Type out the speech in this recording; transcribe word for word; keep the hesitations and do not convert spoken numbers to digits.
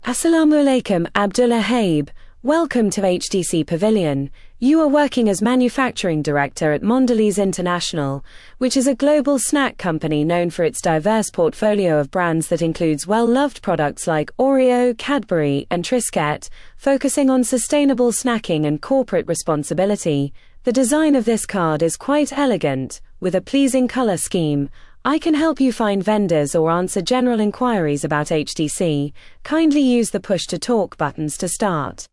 Assalamu alaikum, Abdullah Haib. Welcome to H T C Pavilion. You are working as manufacturing director at Mondelez International, which is a global snack company known for its diverse portfolio of brands that includes well-loved products like Oreo, Cadbury, and Triscuit, focusing on sustainable snacking and corporate responsibility. The design of this card is quite elegant, with a pleasing color scheme. I can help you find vendors or answer general inquiries about H T C. Kindly use the push to talk buttons to start.